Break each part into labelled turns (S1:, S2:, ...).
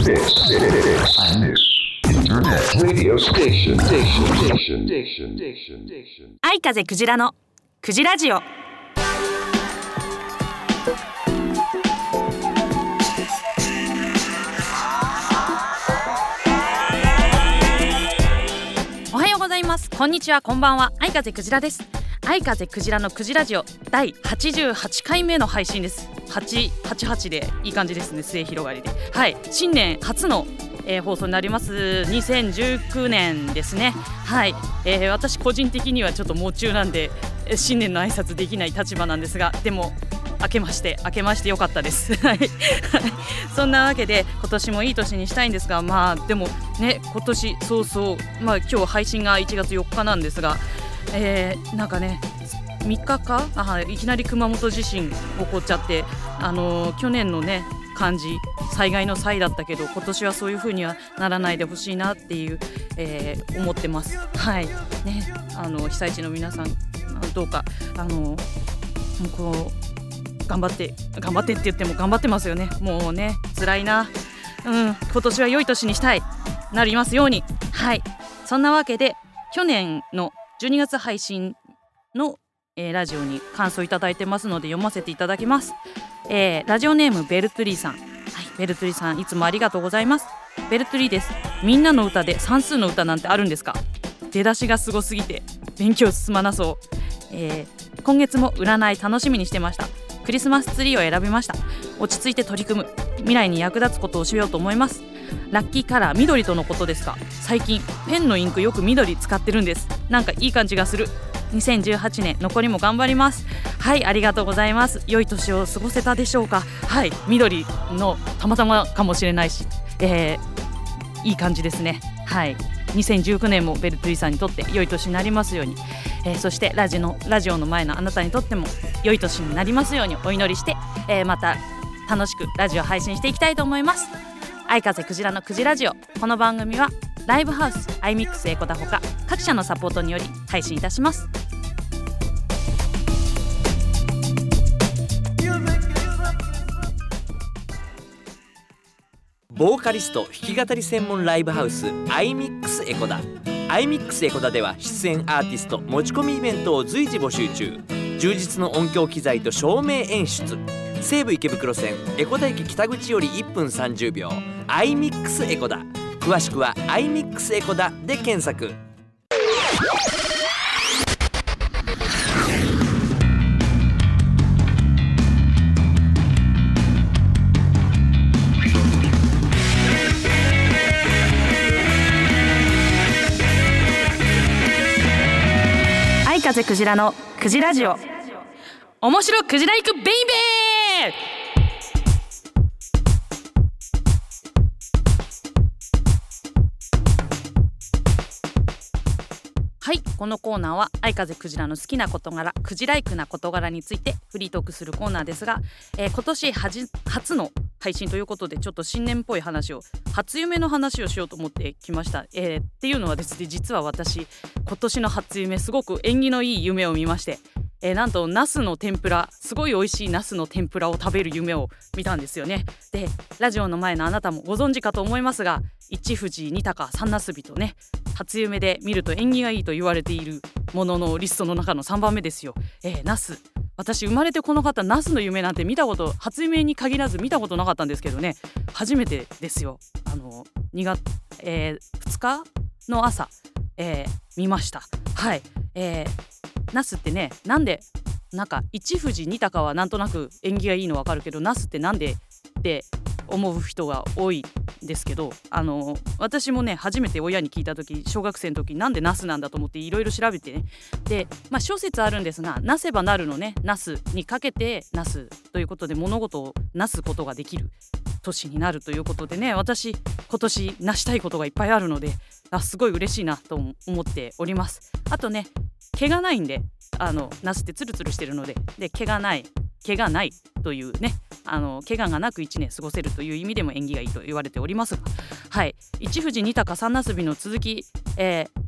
S1: Internet radio station.
S2: 愛風クジラのクジラジオ。おはようございます。こんにちは、こんばんは。愛風クジラです。愛風クジラのクジラジオ第88回目の配信です。888でいい感じですね。末広がりで、はい、新年初の放送になります。2019年ですね。はい、私個人的にはちょっと夢中なんで新年の挨拶できない立場なんですが、でも明けましてよかったですそんなわけで今年もいい年にしたいんですが、まあでもね、今年まあ今日配信が1月4日なんですが、なんかね3日かいきなり熊本地震起こっちゃって、去年のね感じ災害の際だったけど、今年はそういう風にはならないでほしいなっていう、思ってます。はいね、被災地の皆さんどうかこう頑張ってって言っても頑張ってますよね。もうね辛いな。今年は良い年にしたいなりますように。はい、そんなわけで去年の12月配信の、ラジオに感想いただいてますので読ませていただきます。ラジオネームベルトゥリーさん、はい、ベルトゥリーさんいつもありがとうございます。ベルトゥリーです。みんなの歌で算数の歌なんてあるんですか？出だしがすごすぎて勉強進まなそう。今月も占い楽しみにしてました。クリスマスツリーを選びました。落ち着いて取り組む、未来に役立つことをしようと思います。ラッキーカラー緑とのことですが、最近ペンのインクよく緑使ってるんです。なんかいい感じがする。2018年残りも頑張ります。はい、ありがとうございます。良い年を過ごせたでしょうか？はい、緑のたまたまかもしれないし、いい感じですね。はい、2019年もベルトゥリさんにとって良い年になりますように、そしてラジオの前のあなたにとっても良い年になりますようにお祈りして、また楽しくラジオ配信していきたいと思います。愛風クジラのクジラジオ。この番組はライブハウス、アイミックスエコダほか各社のサポートにより配信いたします。
S3: ボーカリスト弾き語り専門ライブハウスアイミックスエコダ。アイミックスエコダでは出演アーティスト持ち込みイベントを随時募集中。充実の音響機材と照明演出。西武池袋線エコダ駅北口より1分30秒。アイミックスエコダ。詳しくはアイミックスエコダで検索。
S2: 愛風クジラのクジラジオ。面白クジラ行くベイベー。はい、このコーナーは愛風クジラの好きな事柄、クジライクな事柄についてフリートークするコーナーですが、今年初の配信ということでちょっと新年っぽい話を、初夢の話をしようと思ってきました。っていうのはですね、実は私今年の初夢すごく縁起のいい夢を見まして、なんとナスの天ぷら、すごい美味しいナスの天ぷらを食べる夢を見たんですよね。でラジオの前のあなたもご存知かと思いますが、一富士二鷹三なすびとね、初夢で見ると縁起がいいと言われているもののリストの中の3番目ですよ。ナス、私生まれてこの方ナスの夢なんて見たこと、初夢に限らず見たことなかったんですけどね、初めてですよ。2月、2日の朝、見ました。はい、ナスってね、なんでなんか一富士二鷹はなんとなく縁起がいいの分かるけど、ナスってなんでって思う人が多いんですけど、私もね初めて親に聞いた時、小学生の時なんでナスなんだと思っていろいろ調べてね、で、諸説あるんですが、なせばなるのね、ナスにかけてナスということで物事をなすことができる年になるということでね、私今年成したいことがいっぱいあるので、すごい嬉しいなと思っております。あとね、毛がないんで、ナスってツルツルしてるので、毛がないというね、怪我がなく1年過ごせるという意味でも縁起がいいと言われておりますが、はい、一富士二鷹三なすびの続き、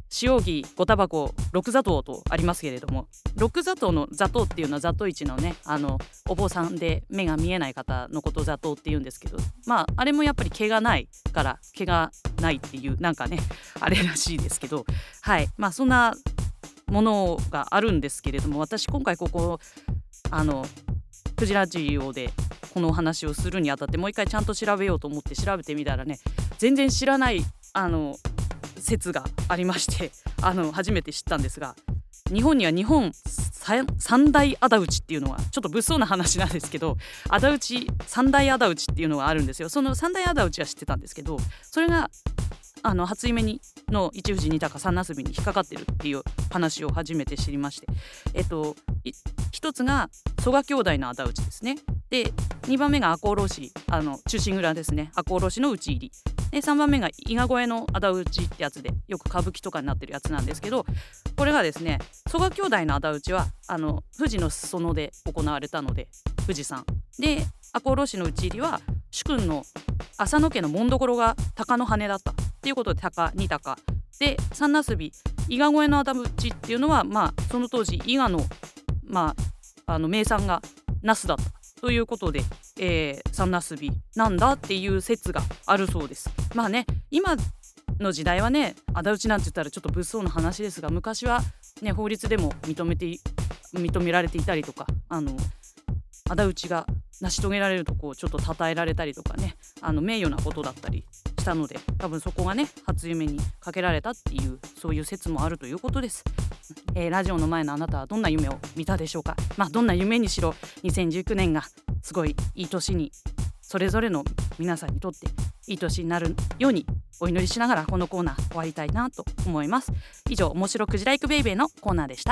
S2: 塩木5タバコ6砂糖とありますけれども、6砂糖の砂糖っていうのは砂糖市のねお坊さんで目が見えない方のことを砂糖って言うんですけど、あれもやっぱり毛がないから毛がないっていうなんかねあれらしいですけど、そんなものがあるんですけれども、私今回ここクジラジオでこのお話をするにあたってもう一回ちゃんと調べようと思って調べてみたらね、全然知らない説がありまして初めて知ったんですが、日本には日本三大仇討ちっていうのはちょっと物騒な話なんですけど、三大仇討ちっていうのがあるんですよ。その三大仇討ちは知ってたんですけど、それが初夢の一富士二鷹三なすびに引っかかってるっていう話を初めて知りまして、一つが曽我兄弟の仇討ちですね。で2番目が赤穂浪士忠臣蔵ですね、赤穂浪士の討ち入りで、3番目が伊賀越えの仇討ちってやつでよく歌舞伎とかになってるやつなんですけど、これがですね曽我兄弟の仇討ちは富士の裾野で行われたので富士山で、赤穂浪士の討ち入りは主君の浅野家の紋所が鷹の羽だったっていうことで鷹二鷹で、三なすび伊賀越えの仇討ちっていうのはその当時伊賀の名産がナスだったということで、三なすびなんだっていう説があるそうです。今の時代はね仇討ちなんて言ったらちょっと物騒な話ですが、昔はね法律でも認められていたりとか、仇討ちが成し遂げられるとちょっと称えられたりとかね名誉なことだったりしたので、多分そこがね初夢にかけられたっていうそういう説もあるということです。ラジオの前のあなたはどんな夢を見たでしょうか。どんな夢にしろ2019年がすごいいい年にそれぞれの皆さんにとっていい年になるようにお祈りしながらこのコーナー終わりたいなと思います。以上、面白くじらいくベイベーのコーナーでした。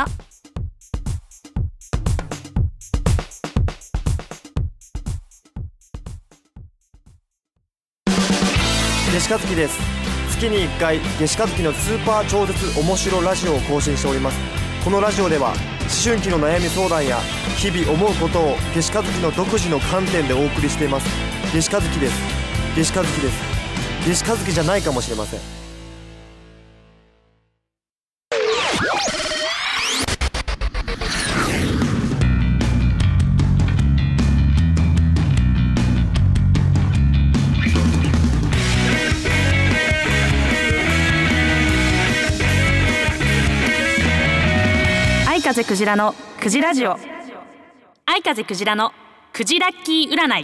S4: 夏至和樹です。月に1回夏至和樹のスーパー超絶面白ラジオを更新しております。このラジオでは思春期の悩み相談や日々思うことを夏至和樹の独自の観点でお送りしています。夏至和樹です。夏至和樹です。夏至和樹じゃないかもしれません。
S2: 愛風クジラのクジラジオ、愛風クジラのクジラッキー占い。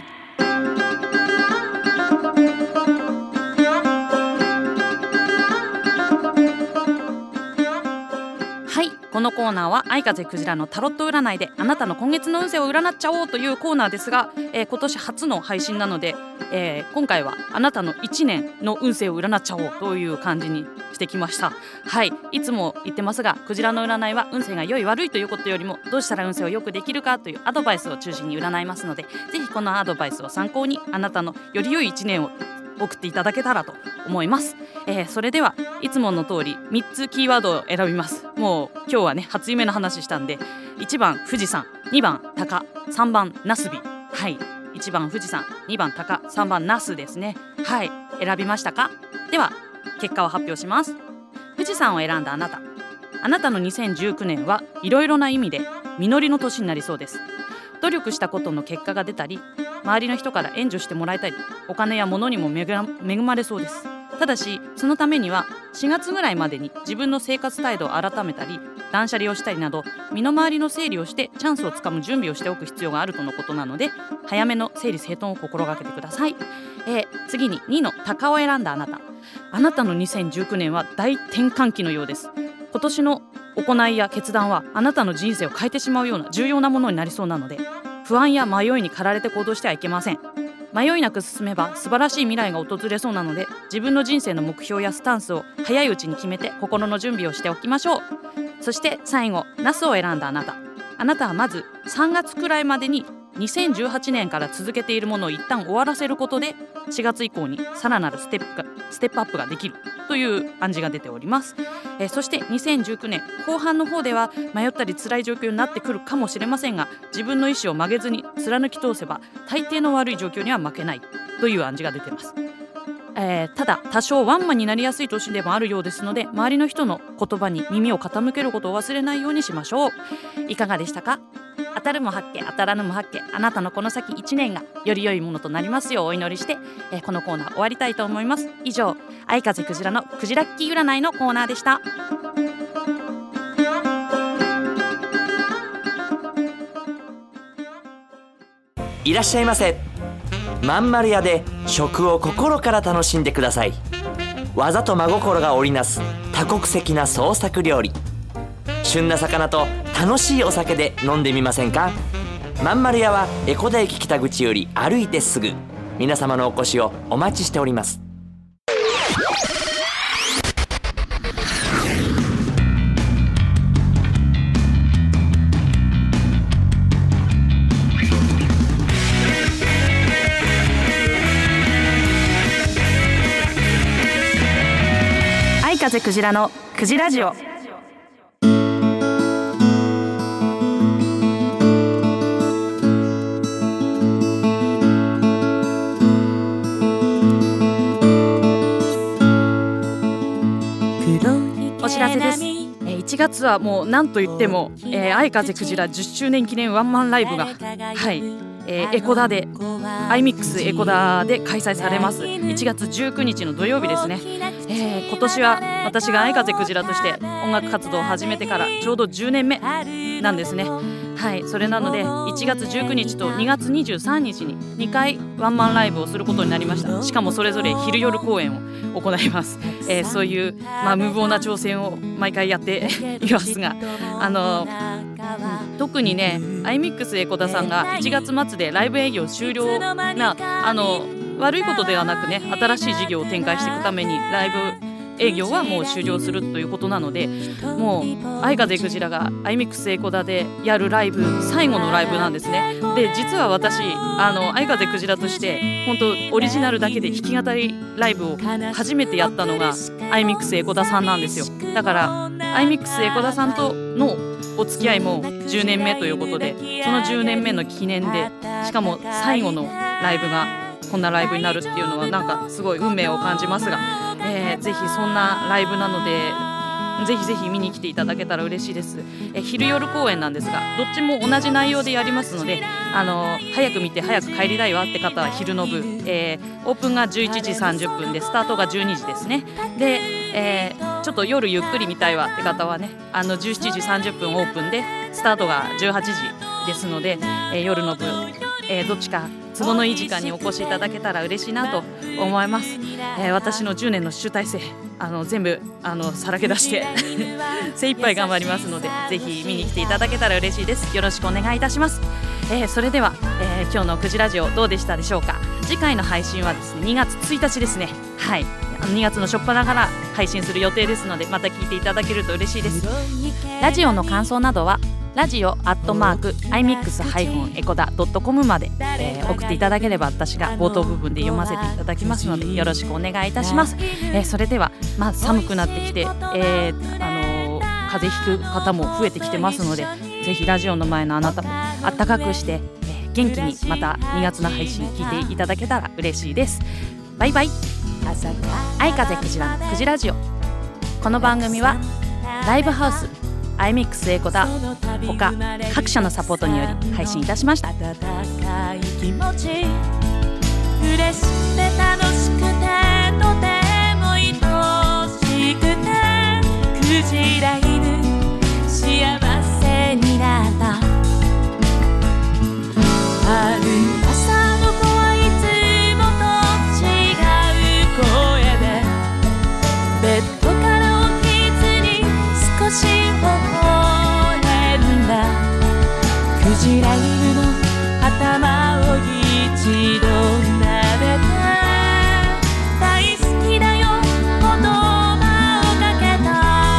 S2: このコーナーは愛風クジラのタロット占いであなたの今月の運勢を占っちゃおうというコーナーですが、今年初の配信なので、今回はあなたの1年の運勢を占っちゃおうという感じにしてきました。いつも言ってますが、クジラの占いは運勢が良い悪いということよりもどうしたら運勢を良くできるかというアドバイスを中心に占いますので、ぜひこのアドバイスを参考にあなたのより良い1年を送っていただけたらと思います。それではいつもの通り3つキーワードを選びます。もう今日はね初夢の話したんで、1番富士山、2番鷹、3番なすび。1番富士山、2番鷹、3番なすですね。選びましたか？では結果を発表します。富士山を選んだあなたの2019年はいろいろな意味で実りの年になりそうです。努力したことの結果が出たり、周りの人から援助してもらえたり、お金や物にも恵まれそうです。ただしそのためには4月ぐらいまでに自分の生活態度を改めたり、断捨離をしたりなど身の回りの整理をしてチャンスをつかむ準備をしておく必要があるとのことなので、早めの整理整頓を心がけてください。次に2の鷹を選んだあなたの2019年は大転換期のようです。今年の行いや決断はあなたの人生を変えてしまうような重要なものになりそうなので、不安や迷いに駆られて行動してはいけません。迷いなく進めば素晴らしい未来が訪れそうなので、自分の人生の目標やスタンスを早いうちに決めて心の準備をしておきましょう。そして最後、ナスを選んだあなたはまず3月くらいまでに2018年から続けているものを一旦終わらせることで、4月以降にさらなるステップアップができるという暗示が出ております。そして2019年後半の方では迷ったり辛い状況になってくるかもしれませんが、自分の意思を曲げずに貫き通せば大抵の悪い状況には負けないという暗示が出ています。 ただ多少ワンマンになりやすい年でもあるようですので、周りの人の言葉に耳を傾けることを忘れないようにしましょう。いかがでしたか？当たるも八卦、当たらぬも八卦、あなたのこの先1年がより良いものとなりますようお祈りして、このコーナー終わりたいと思います。以上、愛風クジラのクジラッキー占いのコーナーでした。
S3: いらっしゃいませ。まんまる屋で食を心から楽しんでください。技と真心が織りなす多国籍な創作料理。旬な魚と楽しいお酒で飲んでみませんか？まんまる屋は江古田駅北口より歩いてすぐ。皆様のお越しをお待ちしております。
S2: 愛風クジラのクジラジオ。お知らせです。1月はもう何と言っても、愛風クジラ10周年記念ワンマンライブが、エコダでアイミックスエコダで開催されます。1月19日の土曜日ですね。今年は私が愛風クジラとして音楽活動を始めてからちょうど10年目なんですね。それなので1月19日と2月23日に2回ワンマンライブをすることになりました。しかもそれぞれ昼夜公演を行います。そういう、無謀な挑戦を毎回やっていますが、特にねアイミックスエコダさんが1月末でライブ営業終了な悪いことではなくね、新しい事業を展開していくためにライブ営業はもう終了するということなので、もう愛風クジラがアイミックスエコダでやるライブ最後のライブなんですね。で実は私愛風クジラとして本当オリジナルだけで弾き語りライブを初めてやったのがアイミックスエコダさんなんですよ。だからアイミックスエコダさんとのお付き合いも10年目ということで、その10年目の記念で、しかも最後のライブがこんなライブになるっていうのはなんかすごい運命を感じますが、ぜひそんなライブなのでぜひぜひ見に来ていただけたら嬉しいです。昼夜公演なんですが、どっちも同じ内容でやりますので、早く見て早く帰りたいわって方は昼の部、オープンが11時30分でスタートが12時ですね。で、ちょっと夜ゆっくり見たいわって方はね、17時30分オープンでスタートが18時ですので、夜の部、どっちか都合のいい時間にお越しいただけたら嬉しいなと思います。私の10年の集大成全部さらけ出して精一杯頑張りますので、ぜひ見に来ていただけたら嬉しいです。よろしくお願いいたします。それでは、今日のクジラジオどうでしたでしょうか。次回の配信はですね2月1日ですね。2月の初っ端から配信する予定ですので、また聞いていただけると嬉しいです。ラジオの感想などはラジオ@imix-ecoda.com まで、送っていただければ私が冒頭部分で読ませていただきますのでよろしくお願いいたします。それでは、寒くなってきて、風邪ひく方も増えてきてますので、ぜひラジオの前のあなたもあったかくして、元気にまた2月の配信聞いていただけたら嬉しいです。バイバイ。愛風クジラのクジラジオ。この番組はライブハウスアイミックスエコダ他各社のサポートにより配信いたしました。
S5: 温かい気持ち、嬉しくて楽しくてとても愛しくて、クジラ犬幸せになった。ある朝の子はいつもと違う声でベッドから起きずに少し微笑んだ。クジラ犬の頭を一度撫でて、大好きだよ言葉をかけた。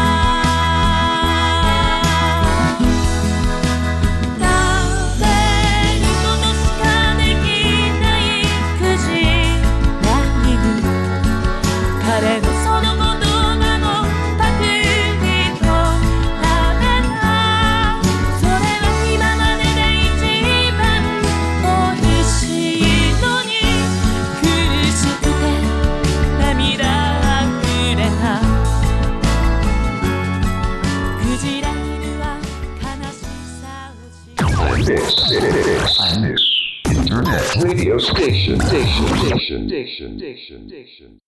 S5: 誰にもとしかできないクジラ犬、彼のその言葉のパクリと食べた。それは今までで一番美味しいのに、苦しくて
S1: Radio Station.